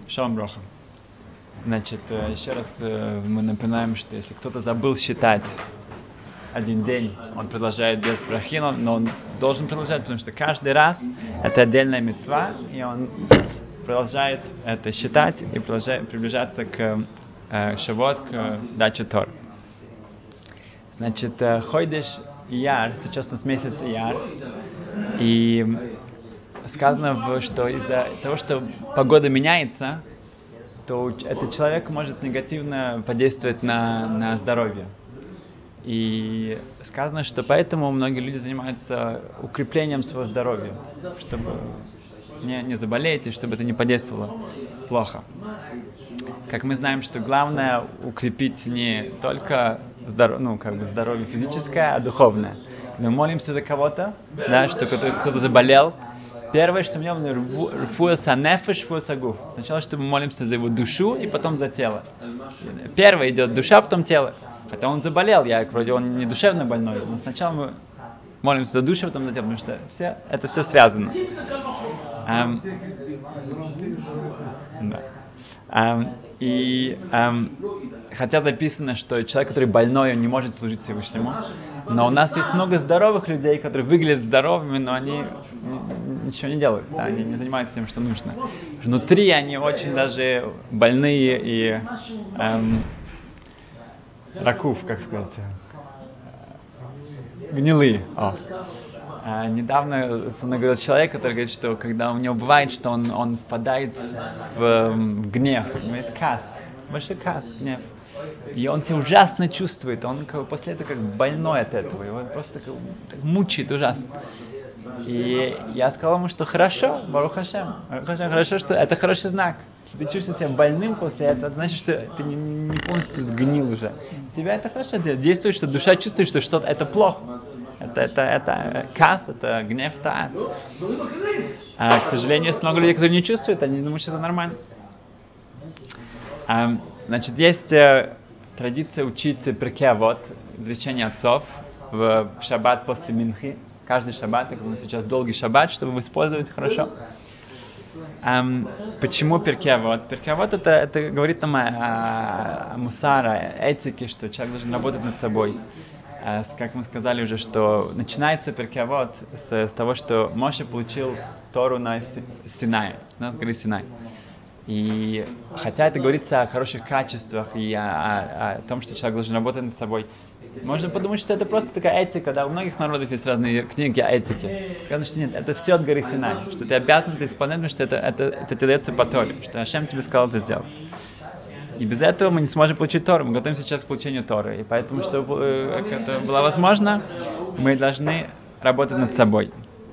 Шалом броха. Значит, еще раз мы напоминаем, что если кто-то забыл считать один день, он продолжает без брахи, но он должен продолжать, потому что каждый раз это отдельная мицва, и он продолжает это считать и продолжает приближаться к Шавуот, к даче Тор. Значит, Хойдеш Ияр, сейчас у нас месяц Ияр, и сказано, что из-за того, что погода меняется, то этот человек может негативно подействовать на здоровье. И сказано, что поэтому многие люди занимаются укреплением своего здоровья, чтобы не заболеть и чтобы это не подействовало плохо. Как мы знаем, что главное укрепить не только здоровье физическое, а духовное. Мы молимся за кого-то, да, что кто-то заболел. Первое, что мы делаем, рфуэса нефеш, рфуэса гуф. Сначала, что мы молимся за его душу и потом за тело. Первое идет душа, потом тело. Хотя он заболел, вроде он не душевно больной, но сначала мы молимся за душу, потом за тело, потому что это все связано. Хотя записано, что человек, который больной, он не может служить Всевышнему, но у нас есть много здоровых людей, которые выглядят здоровыми, но они ничего не делают, да, они не занимаются тем, что нужно. Внутри они очень даже больные и ракув, как сказать, гнилые. Недавно со мной говорил человек, который говорит, что когда у него бывает, что он впадает в гнев, у него есть кас, большой кас, гнев. И он себя ужасно чувствует, он после этого как больной от этого, его просто так мучает ужасно. И я сказал ему, что хорошо, Барух Хашем, хорошо, что это хороший знак. Если ты чувствуешь себя больным после этого, это значит, что ты не полностью сгнил уже. Тебя это хорошо, ты действуешь, что душа чувствует, что что-то это плохо. Это кас, это гнев, это ад. К сожалению, есть много людей, которые не чувствуют, они думают, что это нормально. Значит, есть традиция учить Перкей Авот, изречения отцов, в шаббат после Минхи. Каждый шаббат, как у нас сейчас долгий шаббат, чтобы использовать хорошо. Почему Перкей Авот? Перкей Авот это говорит нам о мусаре, этике, что человек должен работать над собой. Как мы сказали уже, что начинается Перкей Авот с того, что Моше получил Тору на Синае, на горе Синай. И хотя это говорится о хороших качествах и о том, что человек должен работать над собой, можно подумать, что это просто такая этика, да, у многих народов есть разные книги о этике. Сказано, что нет, это все от горы Синай, что ты обязан это исполнять, потому что это тебе дается по Торе, что Ашем тебе сказал это сделать. И без этого мы не сможем получить Тору, мы готовимся сейчас к получению Торы. И поэтому, чтобы это было возможно, мы должны работать над собой.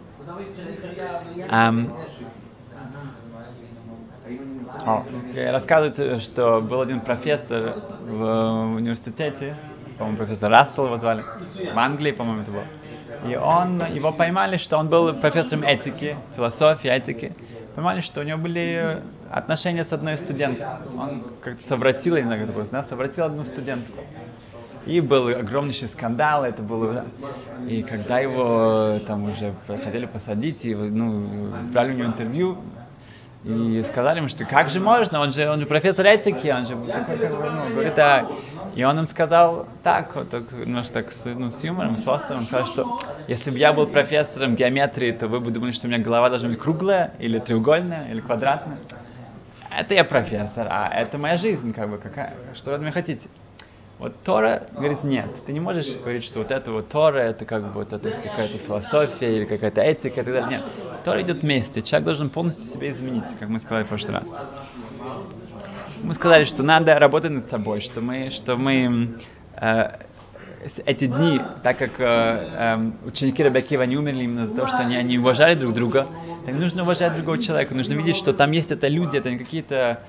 Рассказывается, что был один профессор в университете, по-моему, профессор Рассел его звали, в Англии, по-моему, это был. И его поймали, что он был профессором этики, философии, этики. Поймали, что у него были отношения с одной студенткой. Он как-то совратил, я не знаю, как это просто, да, совратил одну студентку. И был огромнейший скандал, это было... И когда его там уже хотели посадить, и брали у него интервью, и сказали ему, что как же можно, он же профессор этики, он же говорит, и он им сказал так, немножко так с юмором, с острым, он сказал, что если бы я был профессором геометрии, то вы бы думали, что у меня голова должна быть круглая, или треугольная, или квадратная. Это я профессор, а это моя жизнь, что вы от меня хотите? Вот Тора говорит, нет, ты не можешь говорить, что вот это вот Тора, это это какая-то философия или какая-то этика и так далее. Нет, Тора идет вместе, человек должен полностью себя изменить, как мы сказали в прошлый раз. Мы сказали, что надо работать над собой, что мы эти дни, так как ученики Раби Акива не умерли именно за то, что они не уважали друг друга, так нужно уважать другого человека, нужно видеть, что там есть это люди, это не какие-то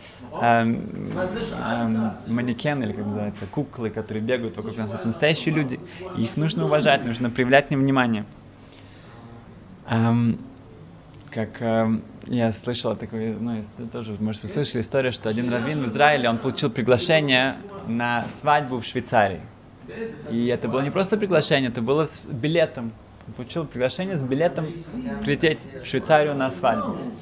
манекены, или как называется, куклы, которые бегают вокруг нас, это настоящие люди, и их нужно уважать, нужно проявлять к ним внимание. Я слышал такое, тоже, может, вы слышали историю, что один раввин в Израиле, он получил приглашение на свадьбу в Швейцарии. И это было не просто приглашение, это было с билетом. Он получил приглашение с билетом прилететь в Швейцарию на свадьбу.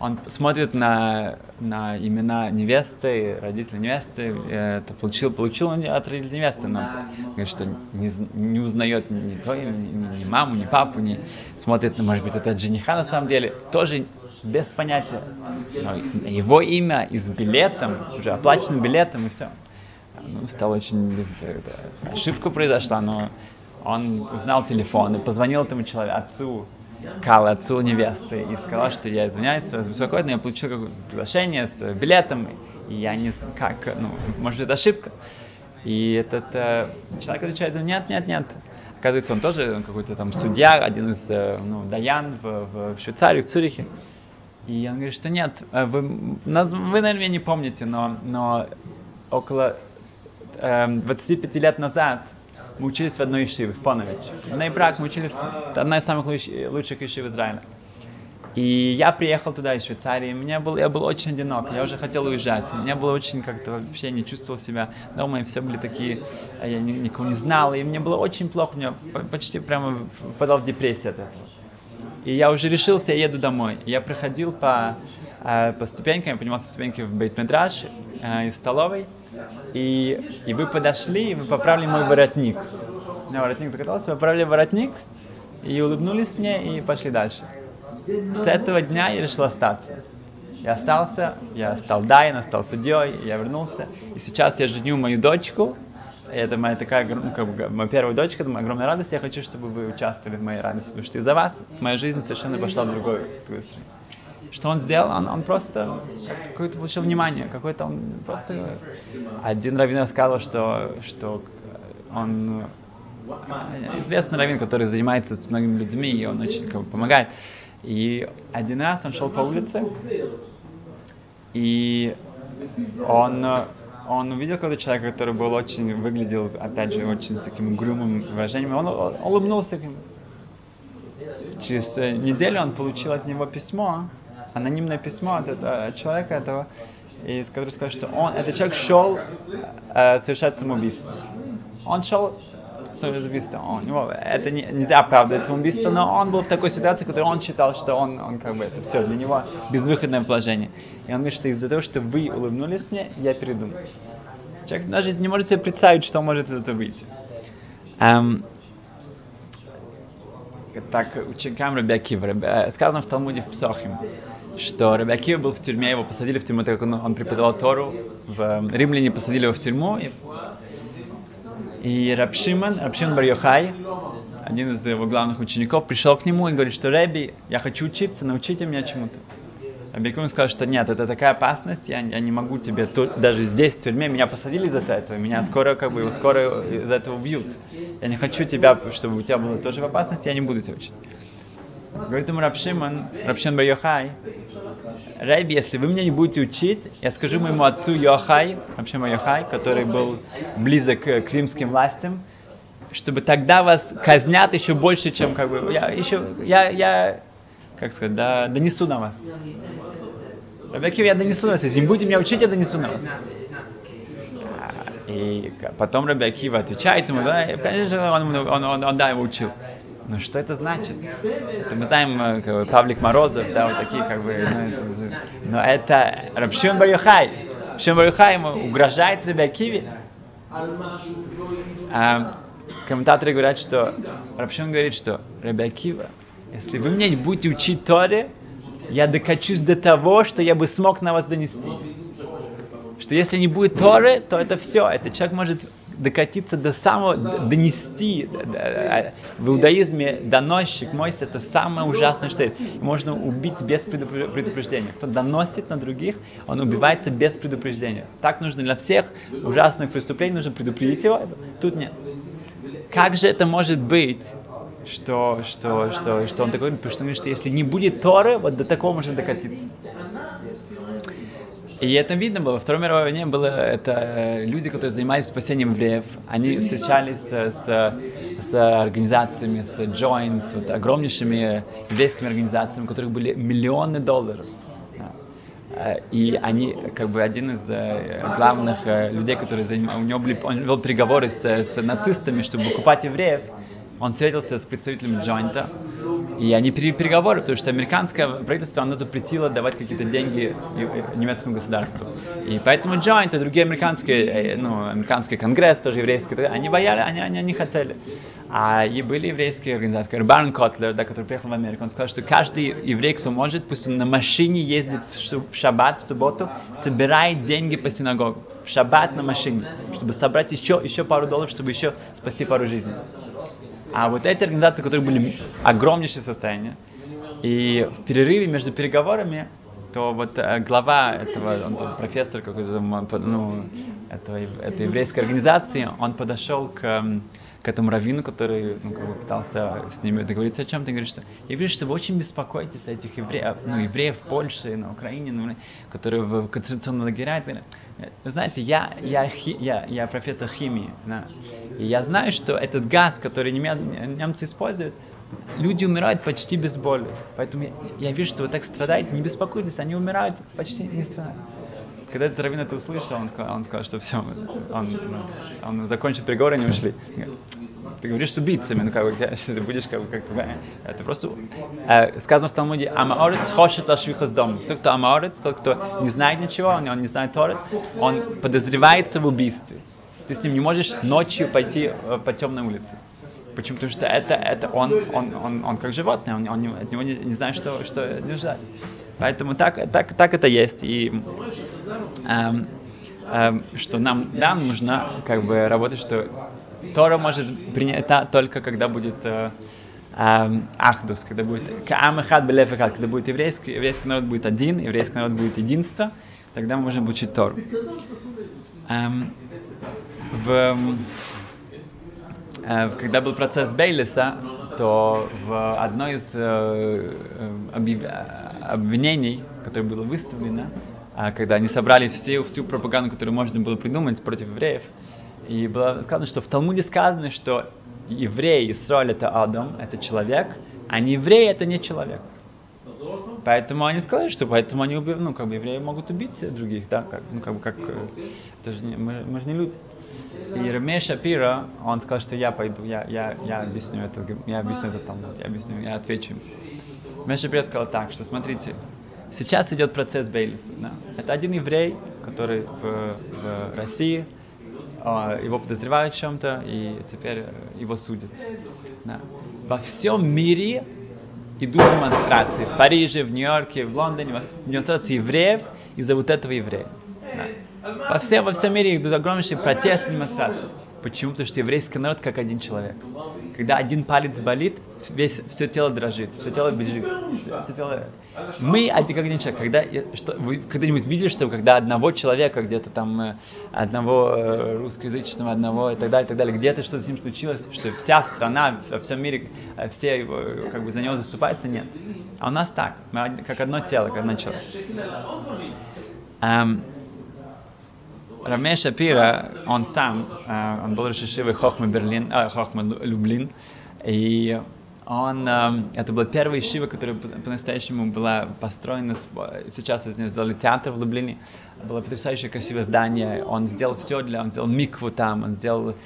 он смотрит на имена невесты, родителей невесты, это получил он от родителей невесты, но говорит, что не узнает ни то, ни маму, ни папу, не смотрит, может быть, это от жениха на самом деле, тоже без понятия. Но его имя и с билетом, уже оплаченным билетом, и все. Стало очень... Ошибка произошла, но он узнал телефон и позвонил этому человеку, отцу невесты, и сказал, что я извиняюсь, беспокойно, я получил какое-то приглашение с билетом, и я не знаю, как, может, это ошибка. И этот человек отвечает, нет. Оказывается, он тоже какой-то там судья, один из даян в Швейцарии, в Цюрихе. И он говорит, что нет, вы, наверное, не помните, но около 25 лет назад мы учились в одной ешиве, в Понович. В Нейбрак мы учились, это одна из самых лучших ешив Израиля. И я приехал туда из Швейцарии, я был очень одинок, я уже хотел уезжать. Мне было очень как-то вообще не чувствовал себя дома, и все были такие, я никого не знал, и мне было очень плохо, я почти прямо впадал в депрессию от этого. И я уже решился, я еду домой. Я проходил по ступенькам, я поднимался ступеньки в Бейт-Медраш из столовой, и вы подошли, и вы поправили мой воротник. У меня воротник закатался, вы поправили воротник, и улыбнулись мне, и пошли дальше. С этого дня я решил остаться. Я остался, я стал дайном, стал судьей, я вернулся. И сейчас я женю мою дочку. Это моя такая, моя первая дочка, это моя огромная радость. Я хочу, чтобы вы участвовали в моей радости, потому что из-за вас моя жизнь совершенно пошла в другую сторону. Что он сделал? Он просто какое-то получил внимание, какой-то он просто... Один раввин рассказывал, что он известный раввин, который занимается с многими людьми, и он очень помогает. И один раз он шел по улице, и он увидел какого-то человека, который выглядел, опять же, очень с таким угрюмым выражением. Он улыбнулся к нему. Через неделю он получил от него письмо, анонимное письмо от этого человека, который сказал, что этот человек шел совершать самоубийство. Он шел самоубийство. Это нельзя оправдывать самоубийство, но он был в такой ситуации, в которой он считал, что он как бы это все для него безвыходное положение. И он говорит, что из-за того, что вы улыбнулись мне, я передумал. Человек даже не может себе представить, что может из этого выйти. Так, ученикам Раби Акива. Сказано в Талмуде в Псохим, что Раби Акива был в тюрьме, его посадили в тюрьму, так как он преподавал Тору. В Римляне посадили его в тюрьму. И Раб Шимон бар Йохай, один из его главных учеников, пришел к нему и говорит, что Раби, я хочу учиться, научите меня чему-то. Раби Акива сказал, что нет, это такая опасность, я не могу тебе, даже здесь, в тюрьме, меня посадили из-за этого, меня скоро из-за этого убьют. Я не хочу тебя, чтобы у тебя было тоже в опасности, я не буду тебя учить. Говорит ему Раб Шимон бар Йохай, Раби, если вы меня не будете учить, я скажу моему отцу Йохай, Раб Шимон бар Йохай, который был близок к римским властям, чтобы тогда вас казнят еще больше, чем я донесу на вас. Раби Акива, я донесу на вас. Если не будете меня учить, я донесу на вас. И потом Раби Акива отвечает ему, конечно, он его учил. Но что это значит? Это мы знаем, Павлик Морозов, вот такие, но это Раб Шимон бар Йохай. Раб Шимон бар Йохай ему угрожает Раби Акиве. Комментаторы говорят, что Раб Шимон говорит, что Раби Акива, если вы меня не будете учить Торе, я докачусь до того, что я бы смог на вас донести. Что если не будет Торы, то это все. Этот человек может докатиться до самого, донести. В иудаизме доносчик, мойс, это самое ужасное, что есть. Можно убить без предупреждения. Кто доносит на других, он убивается без предупреждения. Так нужно для всех ужасных преступлений, нужно предупредить его. Тут нет. Как же это может быть? Что он такой, потому что он говорит, что если не будет Торы, вот до такого можно докатиться. И это видно было. Во Второй мировой войне это люди, которые занимались спасением евреев. Они встречались с организациями, с Joint, с огромнейшими еврейскими организациями, у которых были миллионы долларов. И они, один из главных людей, который он вел переговоры с нацистами, чтобы выкупать евреев. Он встретился с представителями Джойнта, И они переговоры, потому что американское правительство, оно запретило давать какие-то деньги немецкому государству. И поэтому Joint и другие американский конгресс, тоже еврейский, они боялись, они не хотели. А и были еврейские организации, как Барн Котлер, который приехал в Америку, он сказал, что каждый еврей, кто может, пусть он на машине ездит в шаббат, в субботу, собирает деньги по синагогу. В шаббат на машине, чтобы собрать еще пару долларов, чтобы еще спасти пару жизней. А вот эти организации, которые были огромнейшее состояние, и в перерыве между переговорами, то вот глава этого, он профессор какой-то, этой еврейской организации, он подошел к этому раввину, который пытался с ними договориться о чем-то, и говорит, что я вижу, что вы очень беспокоитесь о этих евреев в Польше, на Украине, которые в концентрационном лагере. Вы знаете, я профессор химии, да, и я знаю, что этот газ, который немцы используют, люди умирают почти без боли. Поэтому я вижу, что вы так страдаете, не беспокойтесь, они умирают почти не страдают. Когда этот раввин это услышал, он сказал, что все, он закончил переговоры, они ушли. Ты говоришь с убийцами, ты будешь это просто сказано в Талмуде: Амаорец хочет ашвихас дом. Тот, кто амаорец, тот, кто не знает ничего, он не знает Торы, он подозревается в убийстве. Ты с ним не можешь ночью пойти по темной улице. Почему? Потому что это он как животное, он от него не знает, что не ждать. Поэтому так это есть. И что нам нужно работать, что Тора может принята только когда будет ахдус, когда будет каам эхад белев эхад, когда будет еврейский народ будет один, еврейский народ будет единство, тогда мы можем учить Тору. Когда был процесс Бейлиса, то в одной из обвинений, которое было выставлено, когда они собрали всю пропаганду, которую можно было придумать против евреев, и было сказано, что в Талмуде сказано, что еврей, Исраиль — это Адам, это человек, а не еврей — это не человек. Поэтому они сказали, что поэтому они евреи могут убить других, да, это же мы же не люди. И Рамей Шапира, он сказал, что я пойду, я объясню это Талмуд, я отвечу. Рамей Шапира сказал так, что смотрите, сейчас идет процесс Бейлиса, да? Это один еврей, который в России, его подозревают в чем-то, и теперь его судят. Да. Во всем мире идут демонстрации. В Париже, в Нью-Йорке, в Лондоне, демонстрации евреев из-за вот этого еврея. Да. Во всем мире идут огромнейшие протесты, демонстрации. Почему? Потому что еврейский народ как один человек. Когда один палец болит, все тело дрожит, все тело бежит. Мы как один человек. Вы когда-нибудь видели, что когда одного человека, где-то там, одного русскоязычного, одного и так далее, где-то что-то с ним случилось, что вся страна, во всем мире, все за него заступаются? Нет. А у нас так. Мы как одно тело, как один человек. Рамей Шапира, он был рош йешивы Хохма Люблин, и это была первая йешива, которая по-настоящему была построена, сейчас из нее сделали театр в Люблине, было потрясающее красивое здание, он сделал все он сделал микву там, он сделал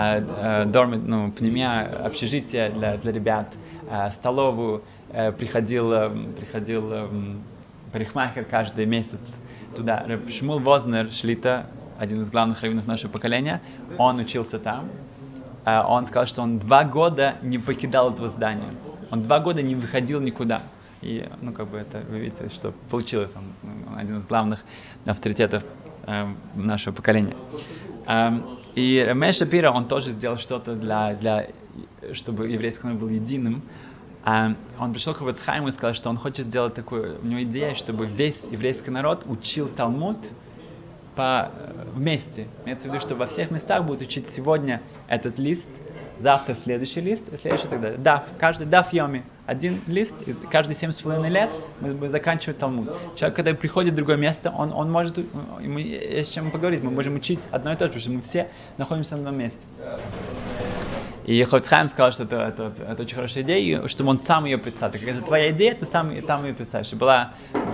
пневмия, общежитие для ребят, столовую, приходил парикмахер каждый месяц туда. Реб Шмул Вознер Шлита, один из главных раввинов нашего поколения, он учился там. Он сказал, что он 2 года не покидал этого здания. Он 2 года не выходил никуда. И, это, вы видите, что получилось. Он один из главных авторитетов нашего поколения. И Рамей Шапира, он тоже сделал что-то чтобы еврейский народ был единым. Он пришел к Хафец Хаиму и сказал, что он хочет сделать такую, у него идея, чтобы весь еврейский народ учил Талмуд вместе. Имеется в виду, что во всех местах будут учить сегодня этот лист, завтра следующий лист, и следующий и так далее. Каждый даф йоми. Один лист, и каждые 7,5 лет мы заканчиваем Талмуд. Человек, когда приходит в другое место, он может, ему есть с чем поговорить, мы можем учить одно и то же, потому что мы все находимся на одном месте. И Хафец Хаим сказал, что это очень хорошая идея, и чтобы он сам ее представил. Как это твоя идея, ты сам ее представишь. Было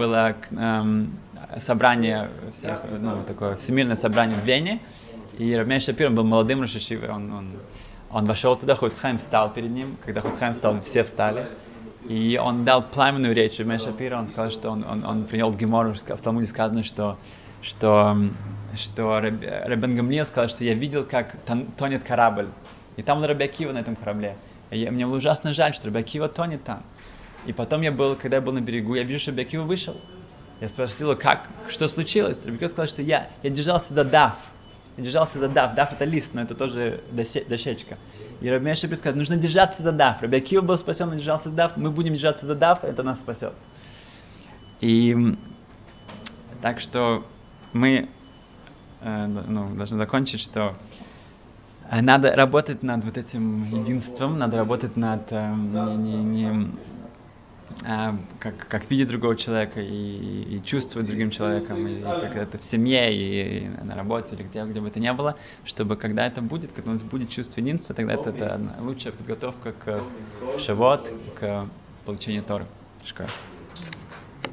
собрание всех, такое всемирное собрание в Вене, и Рамей Шапир был молодым рош йешивой, он вошел туда, Хафец Хаим встал перед ним, когда Хафец Хаим встал, все встали, И он дал пламенную речь. Рабби Шапира, он сказал, что он привел в Гемору, в Талмуде сказано, что Рабби Гамлиэль сказал, что я видел, как тонет корабль. И там был Рабби Акива на этом корабле. И мне было ужасно жаль, что Рабби Акива тонет там. И потом когда я был на берегу, я вижу, что Рабби Акива вышел. Я спросил его, что случилось? Рабби Акива сказал, что я держался за даф. Даф это лист, но это тоже дощечка. И Рабби Шапир сказал, нужно держаться за даф. Рабби Акива был спасен, он держался за даф. Мы будем держаться за даф, это нас спасет. И так что мы должны закончить, что надо работать над вот этим единством, надо работать над как видеть другого человека и чувствовать другим человеком, и как это в семье, и на работе, или где бы это ни было, чтобы когда это будет, когда у нас будет чувство единства, тогда это лучшая подготовка к Шавот, к получению Торы. Школа.